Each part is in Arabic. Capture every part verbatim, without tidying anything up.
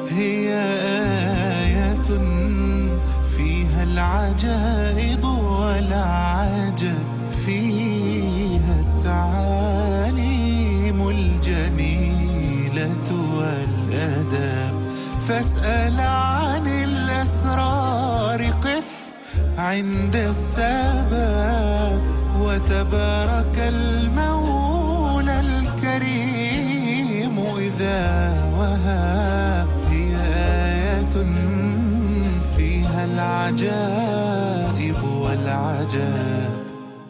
هي آية فيها العجائب والعجب، فيها التعاليم الجميلة والأدب. فاسأل عن الأسرار، قف عند السبب، وتبارك المولى الكريم إذا وهب. هي آية فيها العجائب والعجاب.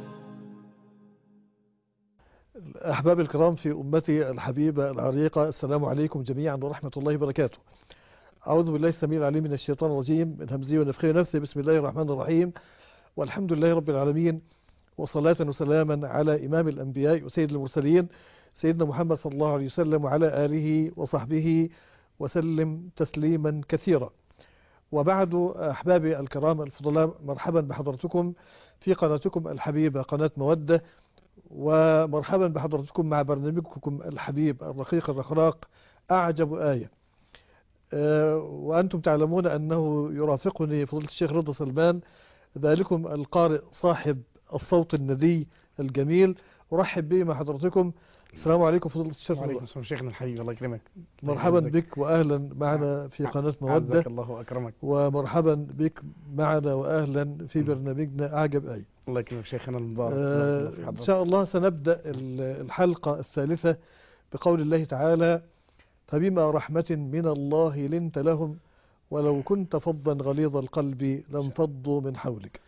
أحباب الكرام في أمتي الحبيبة العريقة، السلام عليكم جميعا ورحمة الله وبركاته. أعوذ بالله السميع العليم من الشيطان الرجيم، من همزه ونفخه ونفثه. بسم الله الرحمن الرحيم، والحمد لله رب العالمين، وصلاة وسلاما على إمام الأنبياء وسيد المرسلين سيدنا محمد صلى الله عليه وسلم، وعلى آله وصحبه وسلم تسليما كثيرا. وبعد، أحبابي الكرام الفضلاء، مرحبا بحضرتكم في قناتكم الحبيبة قناة مودة، ومرحبا بحضرتكم مع برنامجكم الحبيب الرقيق الرخراق أعجب آية. أه وأنتم تعلمون أنه يرافقني فضيلة الشيخ رضا سلمان، ذلكم القارئ صاحب الصوت الندي الجميل. أرحب به مع حضرتكم. السلام عليكم فضيلة الشيخ. وعليكم السلام شيخنا الحبيب، الله يكرمك. مرحبا بك وأهلا معنا في قناة مودة. الله أكرمك. ومرحبا بك معنا وأهلا في برنامجنا أعجب آية. الله يكرمك شيخنا المبارك. آه إن شاء الله سنبدأ الحلقة الثالثة بقول الله تعالى: فبما رحمة من الله لنت لهم ولو كنت فظا غليظ القلب لانفضوا من حولك.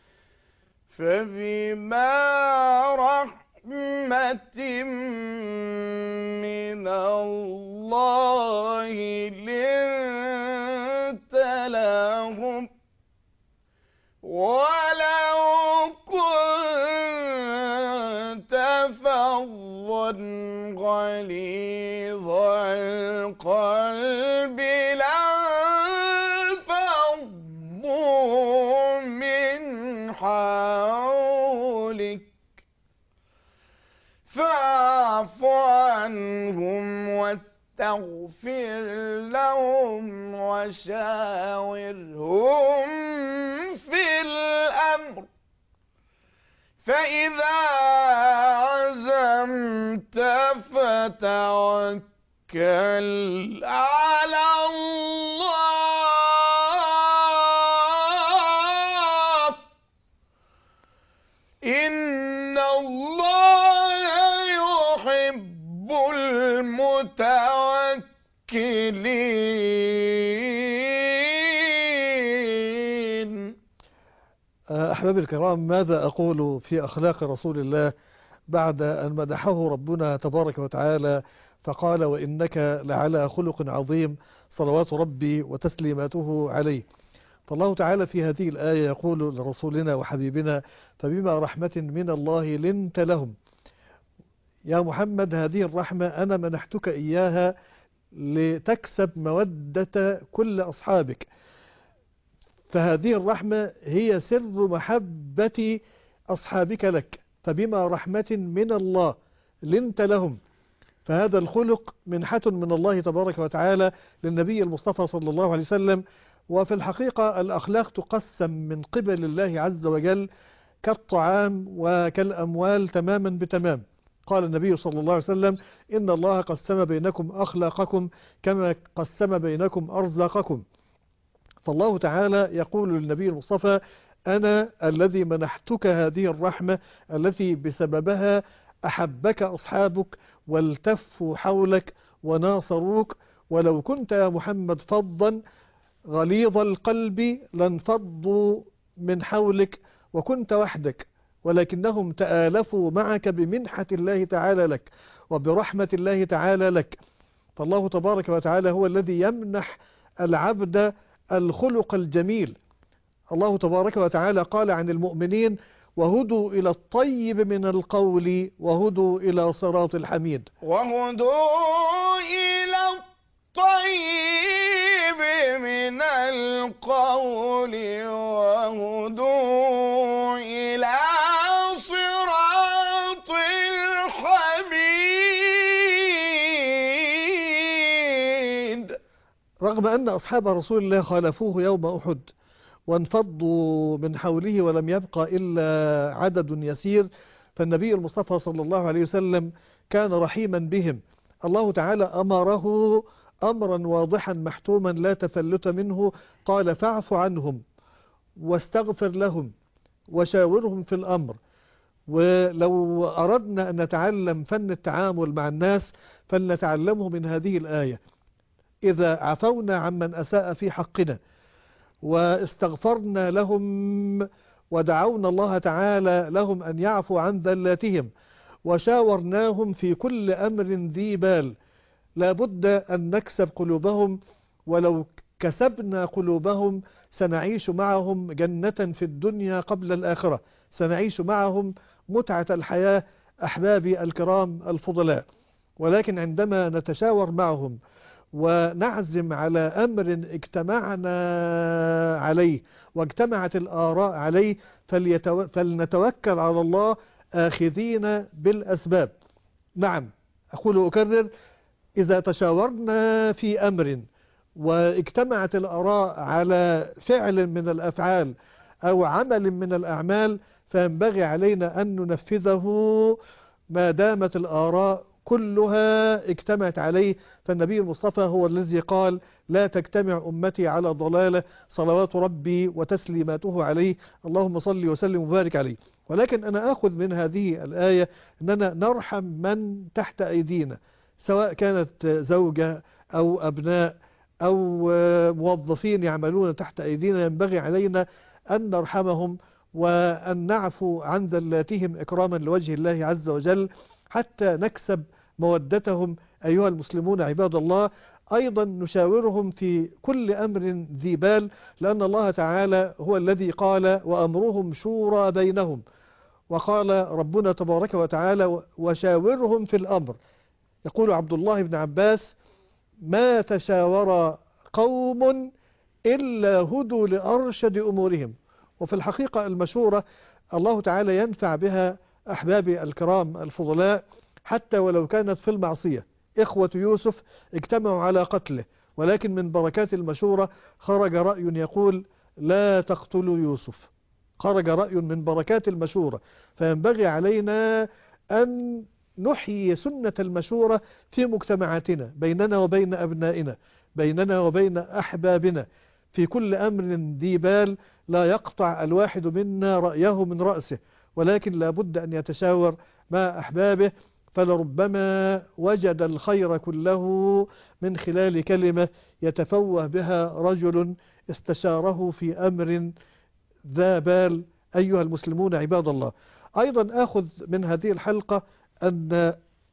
فبما رحمة من الله لنت لهم ولو كنت فظا غليظ القلب لانفضوا من حولك فاعف عنهم واستغفر لهم وشاورهم في الأمر، فإذا عزمت فتوكل على الله، إن الله يحب المتوكلين. أحبابي الكرام، ماذا أقول في أخلاق رسول الله بعد أن مدحه ربنا تبارك وتعالى فقال: وإنك لعلى خلق عظيم، صلوات ربي وتسليماته عليه. فالله تعالى في هذه الآية يقول لرسولنا وحبيبنا: فبما رحمة من الله لنت لهم. يا محمد، هذه الرحمة أنا منحتك إياها لتكسب مودة كل أصحابك، فهذه الرحمة هي سر محبة أصحابك لك. فبما رحمة من الله لنت لهم، فهذا الخلق منحة من الله تبارك وتعالى للنبي المصطفى صلى الله عليه وسلم. وفي الحقيقة الأخلاق تقسم من قبل الله عز وجل كالطعام وكالأموال تماما بتمام. قال النبي صلى الله عليه وسلم: إن الله قسم بينكم أخلاقكم كما قسم بينكم أرزاقكم. فالله تعالى يقول للنبي المصطفى: أنا الذي منحتك هذه الرحمة التي بسببها أحبك أصحابك والتفوا حولك وناصروك، ولو كنت يا محمد فظا غليظ القلب لانفضوا من حولك، وكنت وحدك، ولكنهم تآلفوا معك بمنحة الله تعالى لك وبرحمة الله تعالى لك. فالله تبارك وتعالى هو الذي يمنح العبد الخلق الجميل. الله تبارك وتعالى قال عن المؤمنين: وهدوا إلى الطيب من القول وهدوا إلى صراط الحميد. وهدوا إلى الطيب من القول وهدوا إلى صراط الحميد. رغم أن أصحاب رسول الله خالفوه يوم أحد وانفضوا من حوله ولم يبقى إلا عدد يسير، فالنبي المصطفى صلى الله عليه وسلم كان رحيما بهم. الله تعالى أمره أمرا واضحا محتوما لا تفلت منه، قال فاعف عنهم واستغفر لهم وشاورهم في الأمر. ولو أردنا أن نتعلم فن التعامل مع الناس فلنتعلمه من هذه الآية: إذا عفونا عمن أساء في حقنا واستغفرنا لهم ودعونا الله تعالى لهم أن يعفوا عن ذلاتهم وشاورناهم في كل أمر ذي بال، لابد أن نكسب قلوبهم، ولو كسبنا قلوبهم سنعيش معهم جنة في الدنيا قبل الآخرة، سنعيش معهم متعة الحياة أحبابي الكرام الفضلاء. ولكن عندما نتشاور معهم ونعزم على أمر اجتمعنا عليه واجتمعت الآراء عليه فليتو... فلنتوكل على الله آخذين بالأسباب. نعم، أقول وأكرر: إذا تشاورنا في أمر واجتمعت الآراء على فعل من الأفعال أو عمل من الأعمال فينبغي علينا أن ننفذه ما دامت الآراء كلها اجتمعت عليه. فالنبي المصطفى هو الذي قال: لا تجتمع أمتي على ضلالة، صلوات ربي وتسليماته عليه، اللهم صل وسلم وبارك عليه. ولكن أنا أخذ من هذه الآية أننا نرحم من تحت أيدينا، سواء كانت زوجة أو أبناء أو موظفين يعملون تحت أيدينا، ينبغي علينا أن نرحمهم وأن نعفو عن ذلاتهم إكراما لوجه الله عز وجل حتى نكسب مودتهم أيها المسلمون عباد الله. أيضا نشاورهم في كل أمر ذي بال، لأن الله تعالى هو الذي قال: وأمرهم شورى بينهم. وقال ربنا تبارك وتعالى: وشاورهم في الأمر. يقول عبد الله بن عباس: ما تشاور قوم إلا هدوا لأرشد أمورهم. وفي الحقيقة المشورة الله تعالى ينفع بها أحبابي الكرام الفضلاء حتى ولو كانت في المعصية. إخوة يوسف اجتمعوا على قتله، ولكن من بركات المشورة خرج رأي يقول: لا تقتلوا يوسف. خرج رأي من بركات المشورة. فينبغي علينا أن نحيي سنة المشورة في مجتمعاتنا، بيننا وبين أبنائنا، بيننا وبين أحبابنا، في كل أمر ذي بال لا يقطع الواحد منا رأيه من رأسه، ولكن لا بد أن يتشاور مع أحبابه، فلربما وجد الخير كله من خلال كلمة يتفوه بها رجل استشاره في أمر ذا بال أيها المسلمون عباد الله. أيضا أخذ من هذه الحلقة أن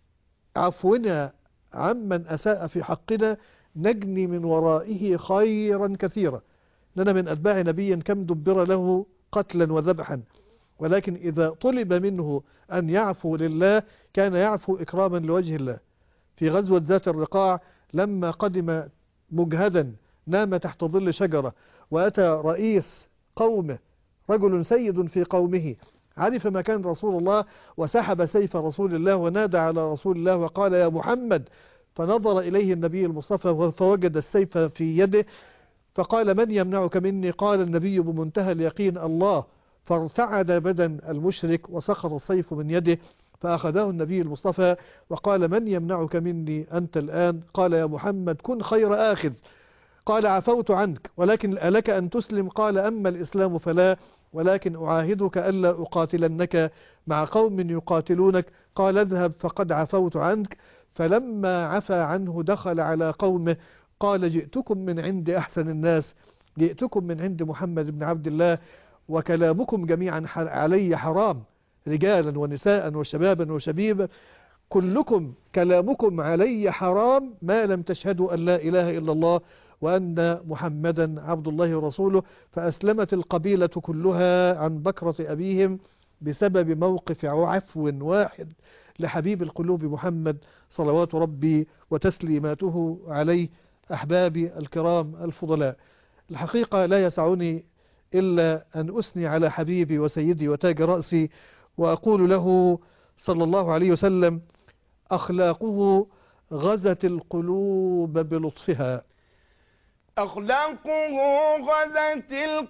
عفونا عمن أساء في حقنا نجني من ورائه خيرا كثيرا. لنا من أتباع نبي كم دبر له قتلا وذبحا، ولكن إذا طلب منه أن يعفو لله كان يعفو إكراما لوجه الله. في غزوة ذات الرقاع لما قدم مجهدا نام تحت ظل شجرة، وأتى رئيس قومه رجل سيد في قومه عرف مكان رسول الله وسحب سيف رسول الله ونادى على رسول الله وقال: يا محمد. فنظر إليه النبي المصطفى فوجد السيف في يده، فقال: من يمنعك مني؟ قال النبي بمنتهى اليقين: الله. فارتعد بدن المشرك وسقط السيف من يده، فأخذه النبي المصطفى وقال: من يمنعك مني أنت الآن؟ قال: يا محمد كن خير آخذ. قال: عفوت عنك، ولكن ألك أن تسلم؟ قال: أما الإسلام فلا، ولكن أعاهدك ألا أقاتلنك مع قوم يقاتلونك. قال: اذهب فقد عفوت عنك. فلما عفى عنه دخل على قومه قال: جئتكم من عند أحسن الناس، جئتكم من عند محمد بن عبد الله، وكلامكم جميعا علي حرام، رجالا ونساء وشبابا وشبيبا، كلكم كلامكم علي حرام ما لم تشهدوا أن لا إله إلا الله وأن محمدا عبد الله ورسوله. فأسلمت القبيلة كلها عن بكرة أبيهم بسبب موقف عفو واحد لحبيب القلوب محمد صلوات ربي وتسليماته عليه. أحبابي الكرام الفضلاء، الحقيقة لا يسعني إلا أن أثني على حبيبي وسيدي وتاج رأسي وأقول له صلى الله عليه وسلم: أخلاقه غزت القلوب بلطفها، أخلاقه غدت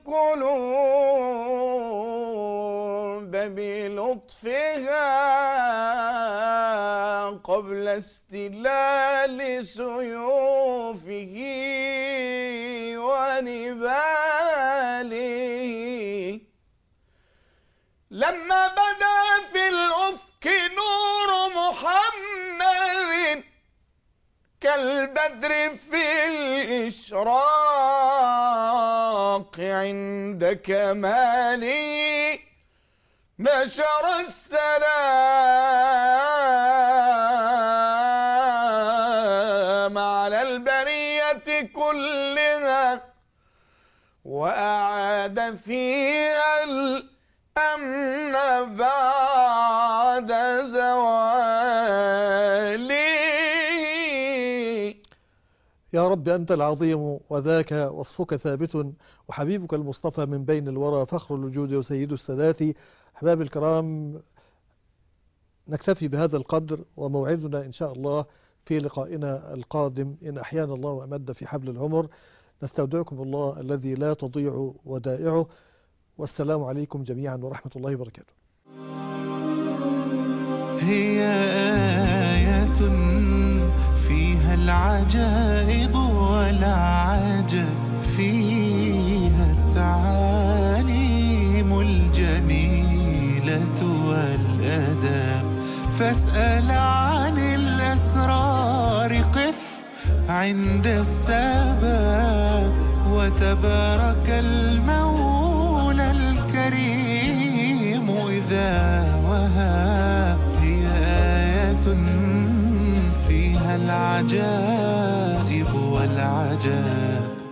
القلوب بلطفها قبل استلال سيوفه ونباله. لما بدا في الأفق نور محمد كالبدر في الإشراق عند كماله نشر السلام على البرية كلها وأعاد فيها الأمن بعد زواله. يا رب أنت العظيم وذاك وصفك ثابت وحبيبك المصطفى من بين الورى فخر الوجود وسيد السادات. أحباب الكرام، نكتفي بهذا القدر وموعدنا إن شاء الله في لقائنا القادم إن أحيانا الله وأمد في حبل العمر. نستودعكم الله الذي لا تضيع ودائعه، والسلام عليكم جميعا ورحمة الله وبركاته. هي آية فيها العجائب والعجب، فيها التعاليم الجميلة والأدب. فاسأل عن الأسرار، قف عند السبب، وتبارك المولى الكريم إذا وهب. هي آية فيها العجائب والعجاب.